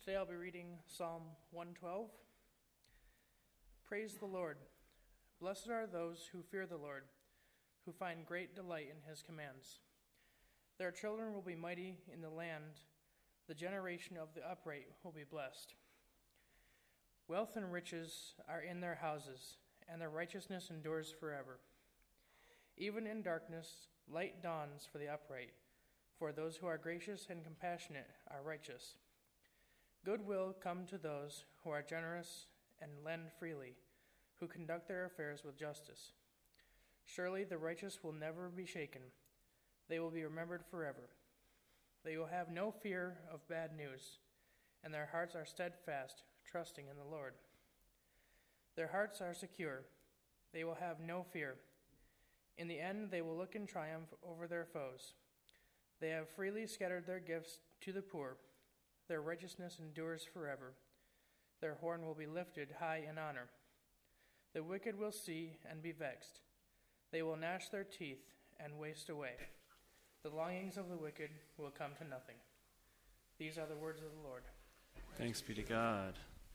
Today I'll be reading Psalm 112. Praise the Lord. Blessed are those who fear the Lord, who find great delight in his commands. Their children will be mighty in the land. The generation of the upright will be blessed. Wealth and riches are in their houses, and their righteousness endures forever. Even in darkness, light dawns for the upright, for those who are gracious and compassionate are righteous. Good will come to those who are generous and lend freely, who conduct their affairs with justice. Surely the righteous will never be shaken. They will be remembered forever. They will have no fear of bad news, and their hearts are steadfast, trusting in the Lord. Their hearts are secure. They will have no fear. In the end, they will look in triumph over their foes. They have freely scattered their gifts to the poor. Their righteousness endures forever. Their horn will be lifted high in honor. The wicked will see and be vexed. They will gnash their teeth and waste away. The longings of the wicked will come to nothing. These are the words of the Lord. Thanks be to God.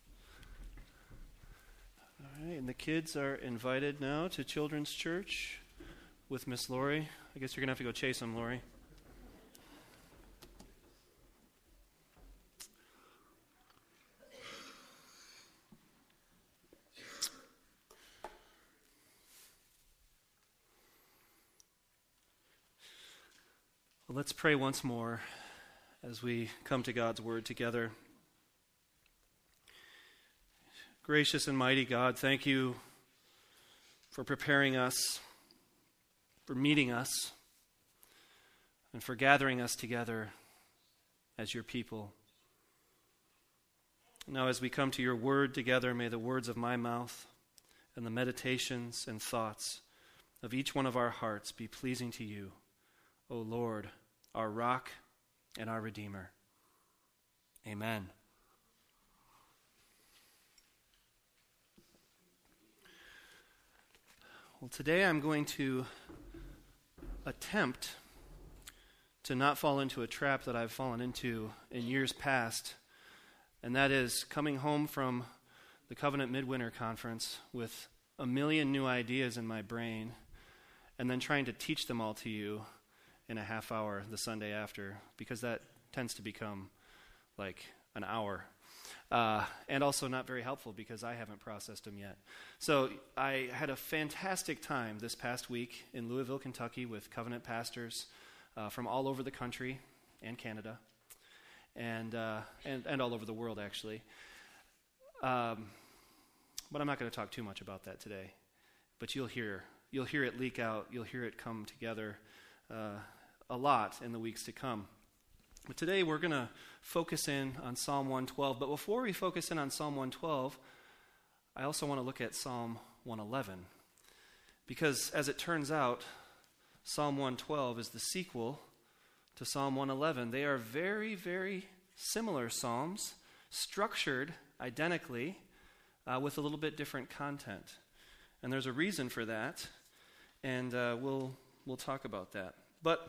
All right, and the kids are invited now to Children's Church with Miss Lori. I guess you're going to have to go chase them, Lori. Well, let's pray once more as we come to God's Word together. Gracious and mighty God, thank you for preparing us, for meeting us, and for gathering us together as your people. Now, as we come to your Word together, may the words of my mouth and the meditations and thoughts of each one of our hearts be pleasing to you, O Lord, our rock and our Redeemer. Amen. Well, today I'm going to attempt to not fall into a trap that I've fallen into in years past, and that is coming home from the Covenant Midwinter Conference with a million new ideas in my brain and then trying to teach them all to you in a half hour the Sunday after, because that tends to become like an hour. And also not very helpful because I haven't processed them yet. So I had a fantastic time this past week in Louisville, Kentucky with Covenant pastors from all over the country and Canada and all over the world, actually. But I'm not going to talk too much about that today. But you'll hear it leak out. You'll hear it come together a lot in the weeks to come. But today we're going to focus in on Psalm 112. But before we focus in on Psalm 112, I also want to look at Psalm 111. Because as it turns out, Psalm 112 is the sequel to Psalm 111. They are very, very similar psalms, structured identically, with a little bit different content. And there's a reason for that, and we'll talk about that. But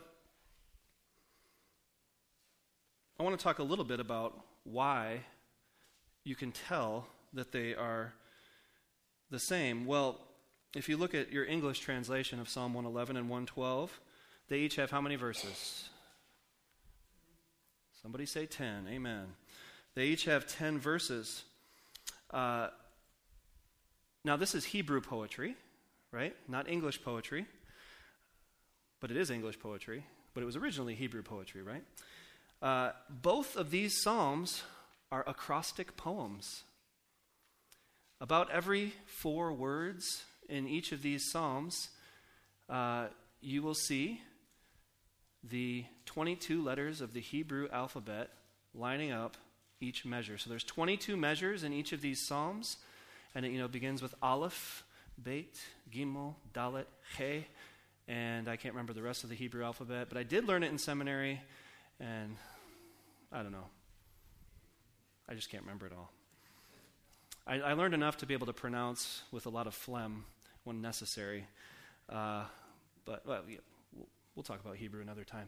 I want to talk a little bit about why you can tell that they are the same. Well, if you look at your English translation of Psalm 111 and 112, they each have how many verses? Somebody say 10. Amen. They each have 10 verses. Now, this is Hebrew poetry, right? Not English poetry. But it is English poetry. But it was originally Hebrew poetry, right? Both of these psalms are acrostic poems. About every 4 words in each of these psalms, you will see the 22 letters of the Hebrew alphabet lining up each measure. So there's 22 measures in each of these psalms, and it begins with Aleph, Beit, Gimel, Dalet, He, and I can't remember the rest of the Hebrew alphabet, but I did learn it in seminary, and I don't know. I just can't remember it all. I learned enough to be able to pronounce with a lot of phlegm when necessary, but we'll talk about Hebrew another time.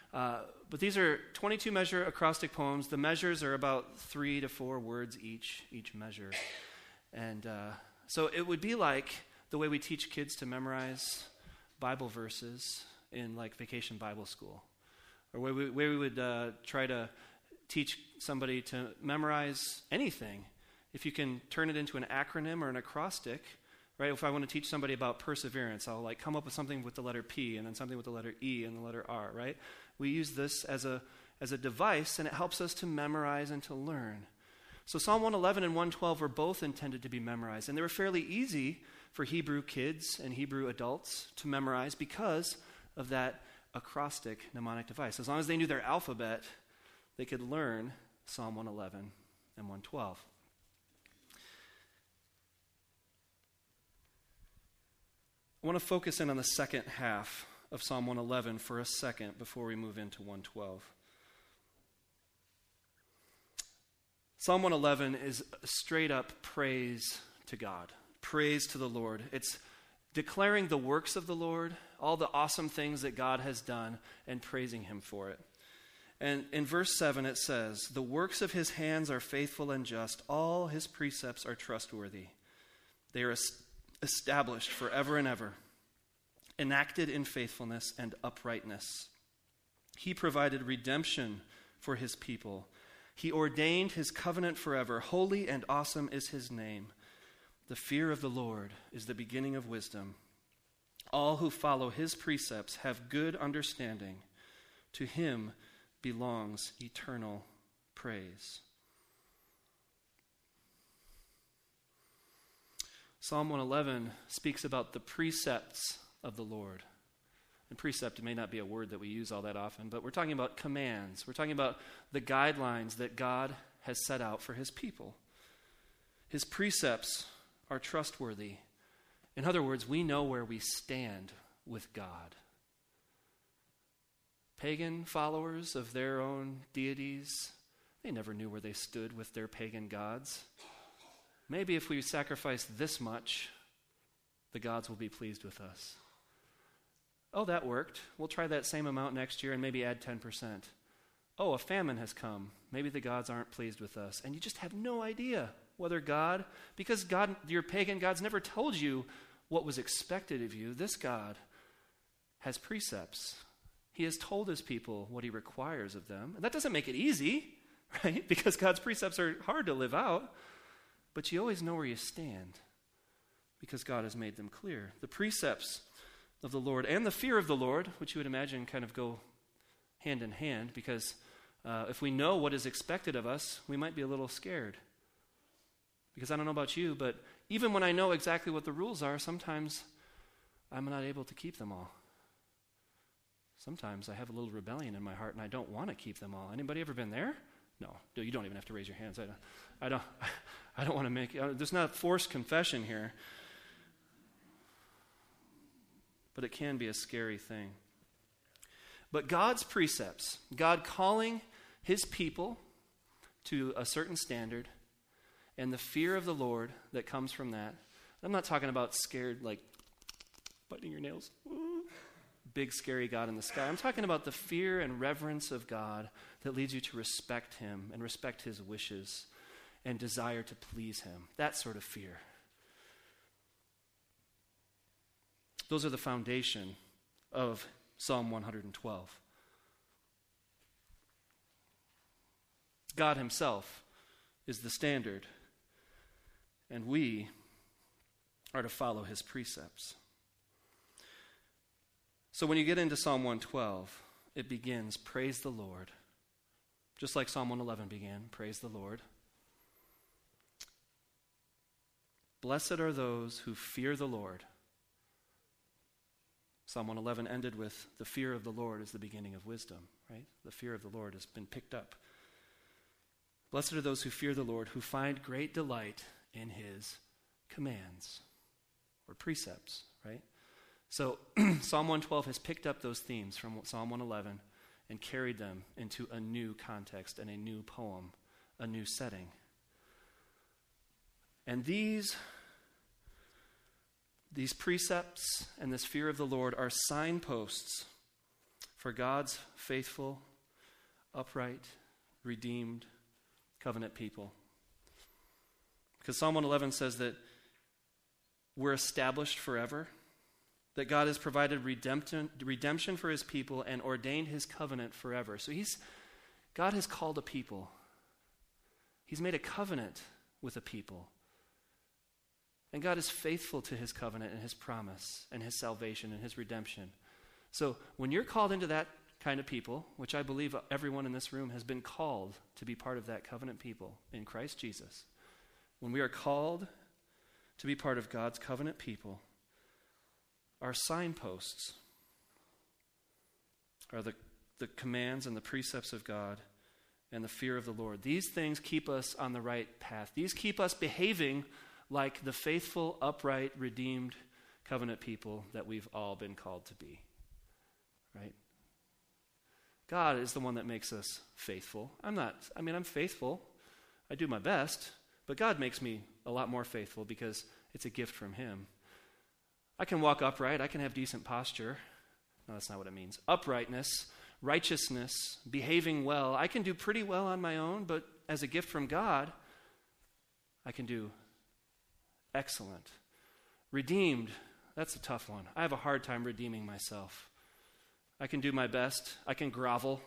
But these are 22 measure acrostic poems. The measures are about 3 to 4 words each measure. And so it would be like the way we teach kids to memorize Bible verses in like vacation Bible school, or where we would try to teach somebody to memorize anything. If you can turn it into an acronym or an acrostic, right? If I want to teach somebody about perseverance, I'll like come up with something with the letter P and then something with the letter E and the letter R, right? We use this as a device, and it helps us to memorize and to learn. So Psalm 111 and 112 were both intended to be memorized, and they were fairly easy for Hebrew kids and Hebrew adults to memorize because of that acrostic mnemonic device. As long as they knew their alphabet, they could learn Psalm 111 and 112. I want to focus in on the second half of Psalm 111 for a second before we move into 112. Psalm 111 is straight up praise to God, praise to the Lord. It's declaring the works of the Lord, all the awesome things that God has done, and praising him for it. And in verse 7 it says, "The works of his hands are faithful and just. All his precepts are trustworthy. They are established forever and ever, enacted in faithfulness and uprightness. He provided redemption for his people. He ordained his covenant forever. Holy and awesome is his name. The fear of the Lord is the beginning of wisdom. All who follow his precepts have good understanding. To him belongs eternal praise." Psalm 111 speaks about the precepts of the Lord. And precept may not be a word that we use all that often, but we're talking about commands. We're talking about the guidelines that God has set out for his people. His precepts are trustworthy. In other words, we know where we stand with God. Pagan followers of their own deities, they never knew where they stood with their pagan gods. Maybe if we sacrifice this much, the gods will be pleased with us. Oh, that worked. We'll try that same amount next year and maybe add 10%. Oh, a famine has come. Maybe the gods aren't pleased with us. And you just have no idea whether God, because God, your pagan gods never told you what was expected of you. This God has precepts. He has told his people what he requires of them. And that doesn't make it easy, right? Because God's precepts are hard to live out. But you always know where you stand because God has made them clear. The precepts of the Lord and the fear of the Lord, which you would imagine kind of go hand in hand, because if we know what is expected of us, we might be a little scared. Because I don't know about you, but even when I know exactly what the rules are, sometimes I'm not able to keep them all. Sometimes I have a little rebellion in my heart and I don't want to keep them all. Anybody ever been there? No, you don't even have to raise your hands. I don't want to make, there's not a forced confession here. But it can be a scary thing. But God's precepts, God calling his people to a certain standard, and the fear of the Lord that comes from that. I'm not talking about scared, like biting your nails, big scary God in the sky. I'm talking about the fear and reverence of God that leads you to respect him and respect his wishes and desire to please him. That sort of fear. Those are the foundation of Psalm 112. God himself is the standard, and we are to follow his precepts. So when you get into Psalm 112, it begins, praise the Lord. Just like Psalm 111 began, praise the Lord. Blessed are those who fear the Lord. Psalm 111 ended with, the fear of the Lord is the beginning of wisdom, right? The fear of the Lord has been picked up. Blessed are those who fear the Lord, who find great delight in his commands or precepts, right? So Psalm 112 has picked up those themes from Psalm 111 and carried them into a new context and a new poem, a new setting. And these precepts and this fear of the Lord are signposts for God's faithful, upright, redeemed covenant people. Because Psalm 111 says that we're established forever, that God has provided redemption for his people and ordained his covenant forever. So God has called a people. He's made a covenant with a people. And God is faithful to his covenant and his promise and his salvation and his redemption. So when you're called into that kind of people, which I believe everyone in this room has been called to be part of that covenant people in Christ Jesus, when we are called to be part of God's covenant people, our signposts are the commands and the precepts of God and the fear of the Lord. These things keep us on the right path. These keep us behaving like the faithful, upright, redeemed covenant people that we've all been called to be. Right? God is the one that makes us faithful. I'm faithful. I do my best, but God makes me a lot more faithful because it's a gift from him. I can walk upright. I can have decent posture. No, that's not what it means. Uprightness, righteousness, behaving well. I can do pretty well on my own, but as a gift from God, I can do excellent. Redeemed, that's a tough one. I have a hard time redeeming myself. I can do my best. I can grovel.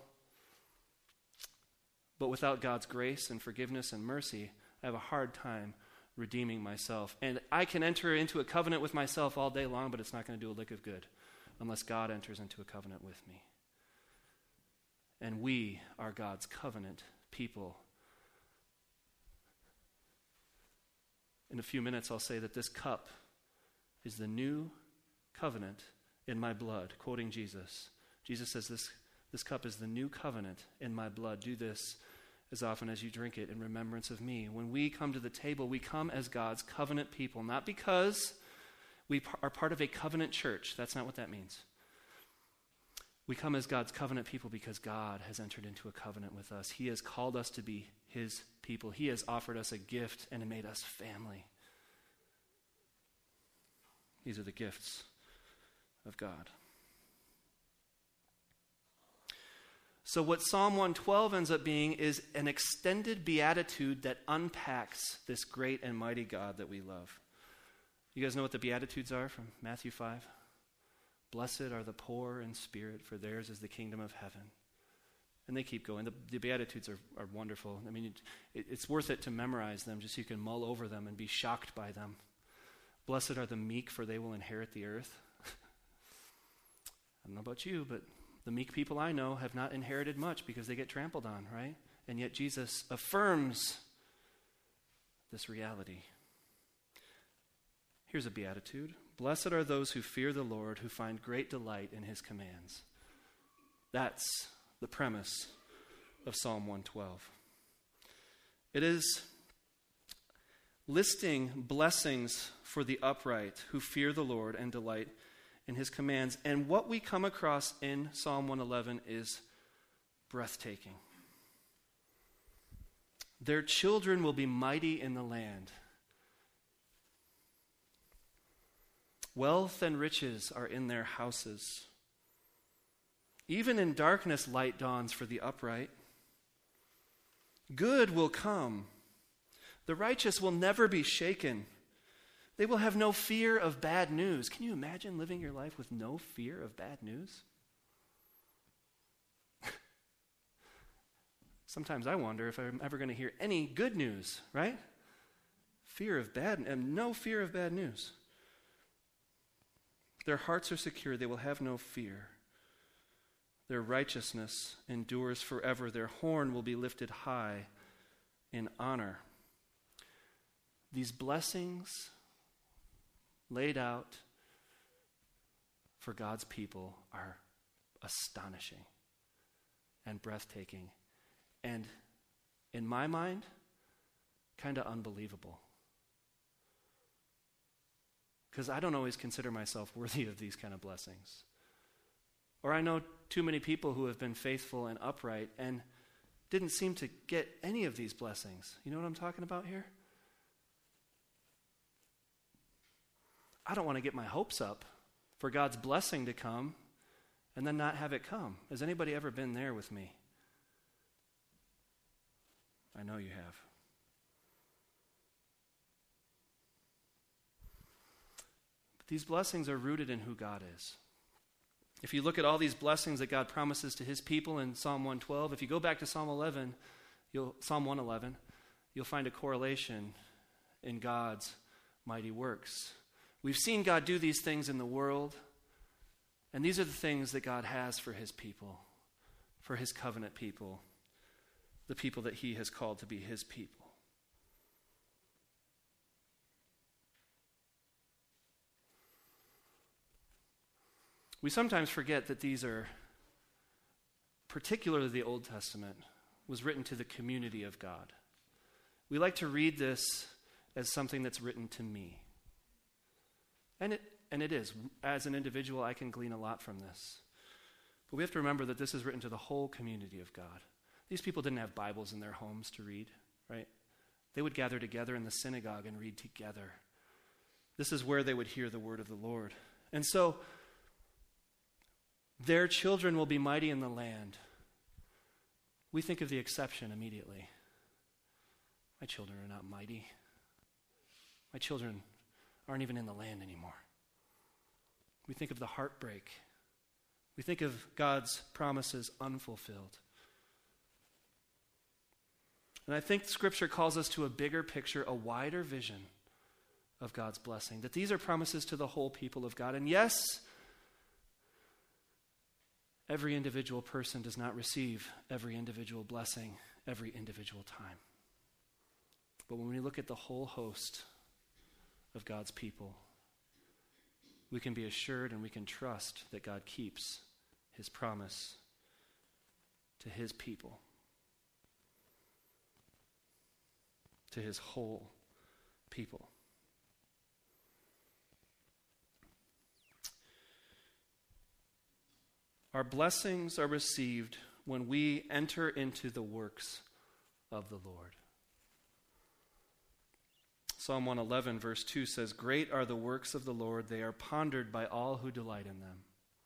But without God's grace and forgiveness and mercy, I have a hard time redeeming myself. And I can enter into a covenant with myself all day long, but it's not going to do a lick of good unless God enters into a covenant with me. And we are God's covenant people. In a few minutes, I'll say that this cup is the new covenant in my blood, quoting Jesus. Jesus says this cup is the new covenant in my blood. Do this as often as you drink it in remembrance of me. When we come to the table, we come as God's covenant people, not because we are part of a covenant church. That's not what that means. We come as God's covenant people because God has entered into a covenant with us. He has called us to be his people. He has offered us a gift and made us family. These are the gifts of God. So what Psalm 112 ends up being is an extended beatitude that unpacks this great and mighty God that we love. You guys know what the Beatitudes are from Matthew 5? Blessed are the poor in spirit, for theirs is the kingdom of heaven. And they keep going. The Beatitudes are wonderful. I mean, it's worth it to memorize them just so you can mull over them and be shocked by them. Blessed are the meek, for they will inherit the earth. I don't know about you, but the meek people I know have not inherited much because they get trampled on, right? And yet Jesus affirms this reality. Here's a beatitude. Blessed are those who fear the Lord, who find great delight in his commands. That's the premise of Psalm 112. It is listing blessings for the upright who fear the Lord and delight in his commands. And what we come across in Psalm 111 is breathtaking. Their children will be mighty in the land. Wealth and riches are in their houses. Even in darkness, light dawns for the upright. Good will come. The righteous will never be shaken. They will have no fear of bad news. Can you imagine living your life with no fear of bad news? Sometimes I wonder if I'm ever going to hear any good news, right? Fear of bad, and no fear of bad news. Their hearts are secure. They will have no fear. Their righteousness endures forever. Their horn will be lifted high in honor. These blessings laid out for God's people are astonishing and breathtaking. And in my mind, kind of unbelievable. Because I don't always consider myself worthy of these kind of blessings. Or I know too many people who have been faithful and upright and didn't seem to get any of these blessings. You know what I'm talking about here? I don't want to get my hopes up for God's blessing to come and then not have it come. Has anybody ever been there with me? I know you have. But these blessings are rooted in who God is. If you look at all these blessings that God promises to his people in Psalm 112, if you go back to Psalm 111, you'll find a correlation in God's mighty works. We've seen God do these things in the world, and these are the things that God has for his people, for his covenant people, the people that he has called to be his people. We sometimes forget that these are, particularly the Old Testament, was written to the community of God. We like to read this as something that's written to me. And it is. As an individual, I can glean a lot from this. But we have to remember that this is written to the whole community of God. These people didn't have Bibles in their homes to read, right? They would gather together in the synagogue and read together. This is where they would hear the word of the Lord. And so, their children will be mighty in the land. We think of the exception immediately. My children are not mighty. My children aren't even in the land anymore. We think of the heartbreak. We think of God's promises unfulfilled. And I think Scripture calls us to a bigger picture, a wider vision of God's blessing. That these are promises to the whole people of God. And yes, every individual person does not receive every individual blessing every individual time. But when we look at the whole host of God's people, we can be assured and we can trust that God keeps his promise to his people, to his whole people. Our blessings are received when we enter into the works of the Lord. Psalm 111 verse 2 says, "Great are the works of the Lord, they are pondered by all who delight in them."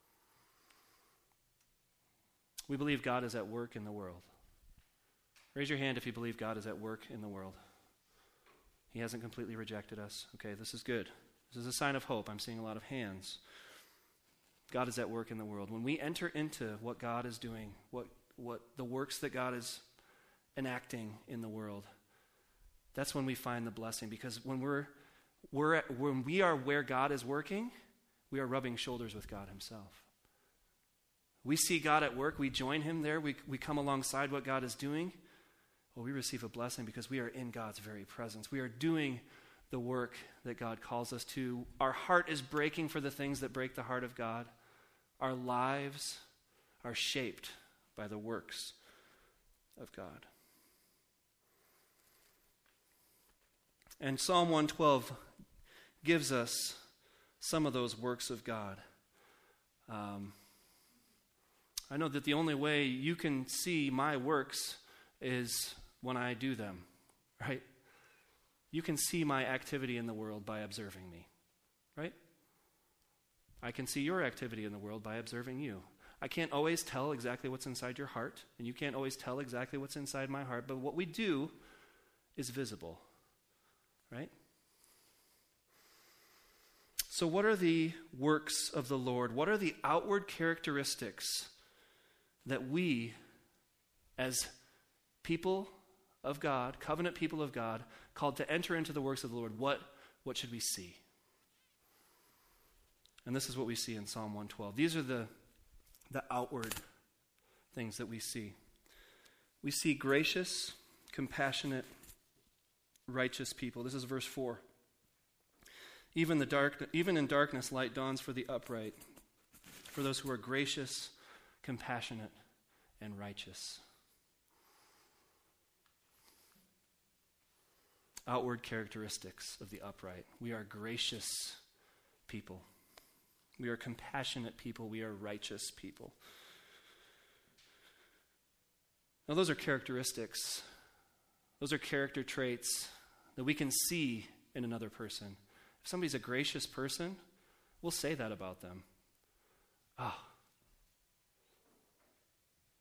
We believe God is at work in the world. Raise your hand if you believe God is at work in the world. He hasn't completely rejected us. Okay, this is good. This is a sign of hope. I'm seeing a lot of hands. God is at work in the world. When we enter into what God is doing, what the works that God is enacting in the world, that's when we find the blessing. Because when we are where God is working, we are rubbing shoulders with God himself. We see God at work, we join him there, we come alongside what God is doing. Well, we receive a blessing because we are in God's very presence. We are doing the work that God calls us to. Our heart is breaking for the things that break the heart of God. Our lives are shaped by the works of God. And Psalm 112 gives us some of those works of God. I know that the only way you can see my works is when I do them, right? You can see my activity in the world by observing me, right? I can see your activity in the world by observing you. I can't always tell exactly what's inside your heart, and you can't always tell exactly what's inside my heart, but what we do is visible, right? So what are the works of the Lord? What are the outward characteristics that we, as people of God, covenant people of God, called to enter into the works of the Lord, what should we see? And this is what we see in Psalm 112. These are the outward things that we see. We see gracious, compassionate, righteous people. This is verse 4. Even in darkness, light dawns for the upright, for those who are gracious, compassionate, and righteous. Outward characteristics of the upright. We are gracious people. We are compassionate people. We are righteous people. Now, those are characteristics. Those are character traits that we can see in another person. If somebody's a gracious person, we'll say that about them.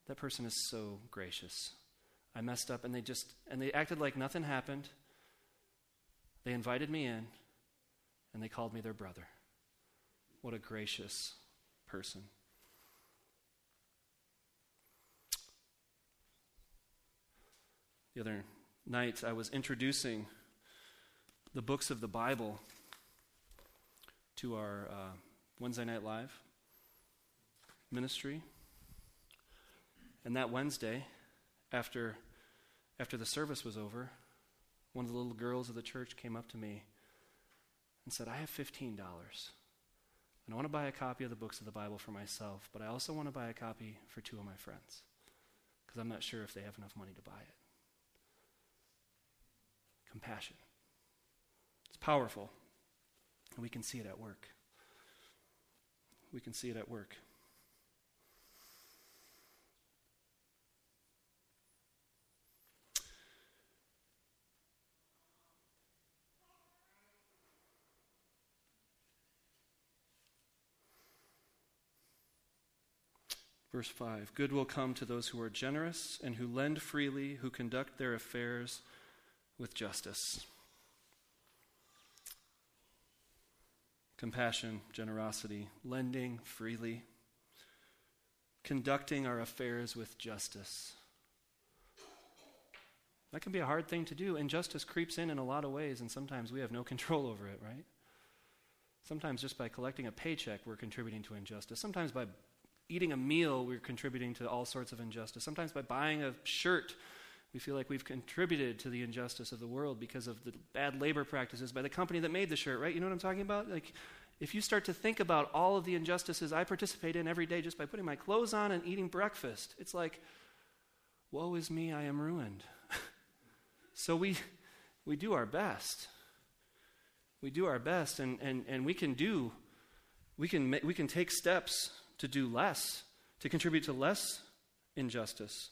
That person is so gracious. I messed up, and they acted like nothing happened. They invited me in, and they called me their brother. What a gracious person. The other night, I was introducing the books of the Bible to our Wednesday Night Live ministry. And that Wednesday, after the service was over, one of the little girls of the church came up to me and said, I have $15, and I want to buy a copy of the books of the Bible for myself, but I also want to buy a copy for 2 of my friends, because I'm not sure if they have enough money to buy it. Compassion. It's powerful, and we can see it at work. We can see it at work. Verse 5, good will come to those who are generous and who lend freely, who conduct their affairs with justice. Compassion, generosity, lending freely, conducting our affairs with justice. That can be a hard thing to do. Injustice creeps in a lot of ways, and sometimes we have no control over it, right? Sometimes just by collecting a paycheck, we're contributing to injustice. Sometimes by eating a meal, we're contributing to all sorts of injustice. Sometimes by buying a shirt, we feel like we've contributed to the injustice of the world because of the bad labor practices by the company that made the shirt, right? You know what I'm talking about? Like, if you start to think about all of the injustices I participate in every day just by putting my clothes on and eating breakfast, it's like, woe is me, I am ruined. So we do our best. We do our best, and we can take steps to do less, to contribute to less injustice.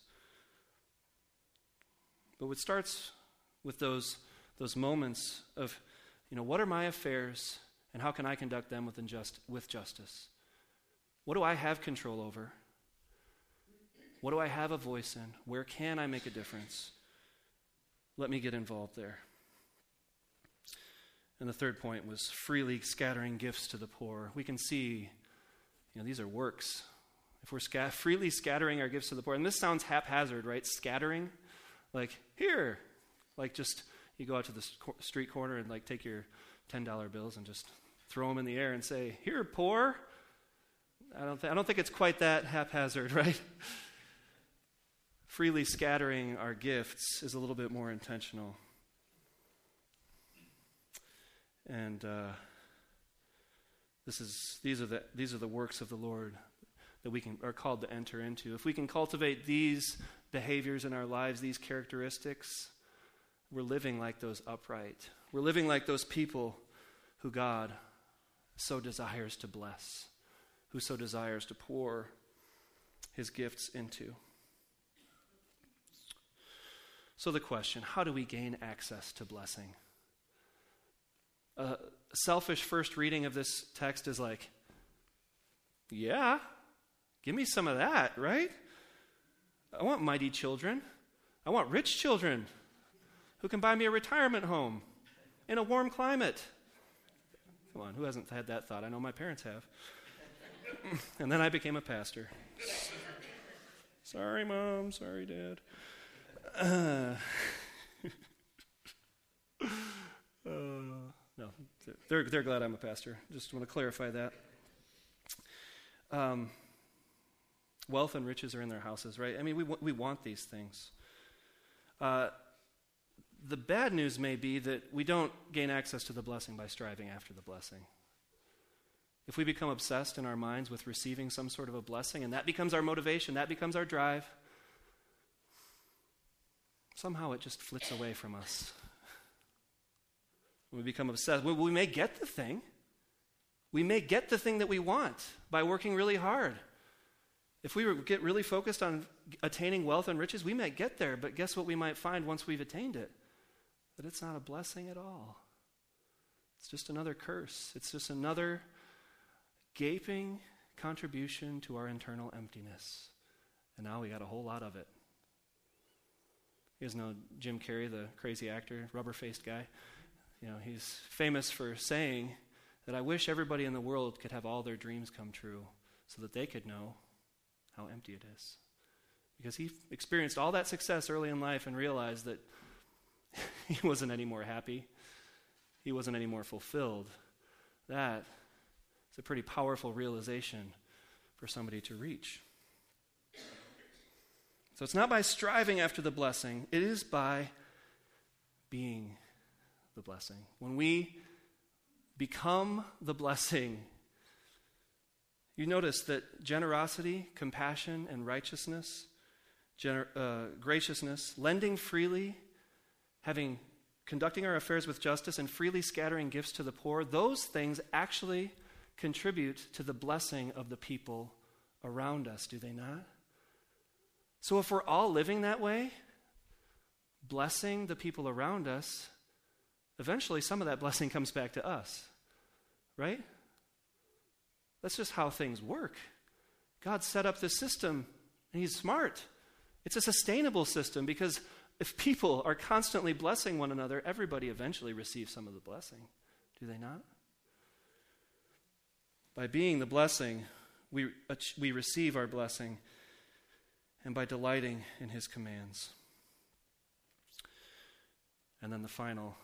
But what starts with those moments of, what are my affairs and how can I conduct them with justice? What do I have control over? What do I have a voice in? Where can I make a difference? Let me get involved there. And the third point was freely scattering gifts to the poor. We can see, these are works. If we're freely scattering our gifts to the poor, and this sounds haphazard, right? Scattering, like here, like just you go out to the street corner and like take your $10 bills and just throw them in the air and say, "Here, poor." I don't think it's quite that haphazard, right? Freely scattering our gifts is a little bit more intentional. And these are the works of the Lord that we are called to enter into. If we can cultivate these behaviors in our lives, these characteristics, we're living like those upright. We're living like those people who God so desires to bless, who so desires to pour his gifts into. So the question, how do we gain access to blessing? A selfish first reading of this text is like, yeah, give me some of that, right? I want mighty children. I want rich children who can buy me a retirement home in a warm climate. Come on, who hasn't had that thought? I know my parents have. And then I became a pastor. Sorry, Mom. Sorry, Dad. No, they're glad I'm a pastor. Just want to clarify that. Wealth and riches are in their houses, right? I mean, we want these things. The bad news may be that we don't gain access to the blessing by striving after the blessing. If we become obsessed in our minds with receiving some sort of a blessing, and that becomes our motivation, that becomes our drive, somehow it just flits away from us. When we become obsessed, we may get the thing. We may get the thing that we want by working really hard. If we get really focused on attaining wealth and riches, we might get there, but guess what we might find once we've attained it? That it's not a blessing at all. It's just another curse. It's just another gaping contribution to our internal emptiness. And now we got a whole lot of it. You guys know Jim Carrey, the crazy actor, rubber-faced guy? He's famous for saying that I wish everybody in the world could have all their dreams come true so that they could know how empty it is. Because he experienced all that success early in life and realized that he wasn't any more happy. He wasn't any more fulfilled. That is a pretty powerful realization for somebody to reach. So it's not by striving after the blessing, it is by being the blessing. When we become the blessing, you notice that generosity, compassion, and righteousness, graciousness, lending freely, conducting our affairs with justice, and freely scattering gifts to the poor, those things actually contribute to the blessing of the people around us, do they not? So if we're all living that way, blessing the people around us, eventually some of that blessing comes back to us, right? That's just how things work. God set up this system, and He's smart. It's a sustainable system because if people are constantly blessing one another, everybody eventually receives some of the blessing. Do they not? By being the blessing, we receive our blessing, and by delighting in His commands. And then the final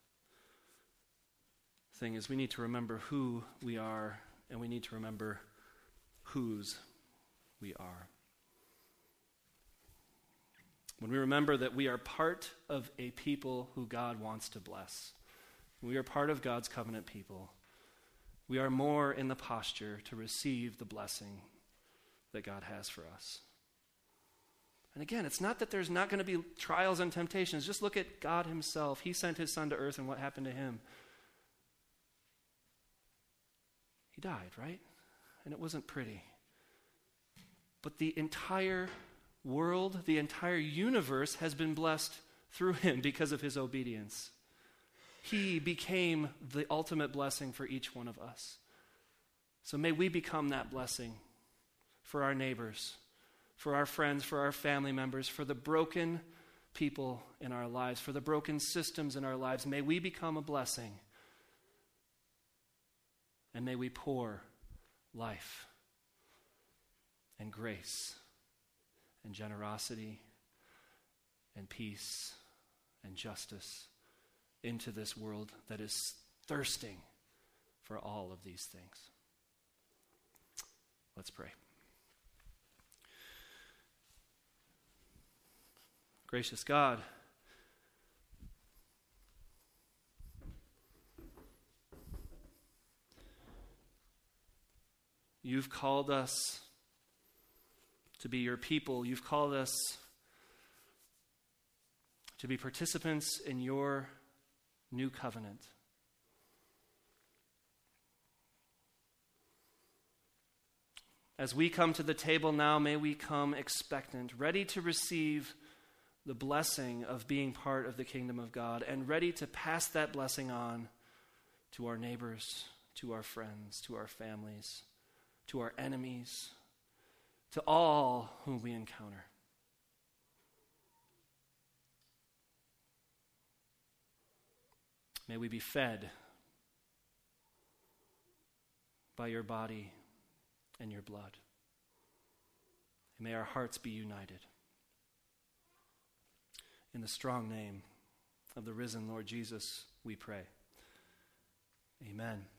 thing is we need to remember who we are, and we need to remember whose we are. When we remember that we are part of a people who God wants to bless, we are part of God's covenant people, we are more in the posture to receive the blessing that God has for us. And again, it's not that there's not going to be trials and temptations. Just look at God Himself. He sent His Son to earth, and what happened to Him? He died, right? And it wasn't pretty. But the entire world, the entire universe has been blessed through Him because of His obedience. He became the ultimate blessing for each one of us. So may we become that blessing for our neighbors, for our friends, for our family members, for the broken people in our lives, for the broken systems in our lives. May we become a blessing. And may we pour life and grace and generosity and peace and justice into this world that is thirsting for all of these things. Let's pray. Gracious God, You've called us to be Your people. You've called us to be participants in Your new covenant. As we come to the table now, may we come expectant, ready to receive the blessing of being part of the kingdom of God, and ready to pass that blessing on to our neighbors, to our friends, to our families, to our enemies, to all whom we encounter. May we be fed by Your body and Your blood. And may our hearts be united. In the strong name of the risen Lord Jesus, we pray. Amen.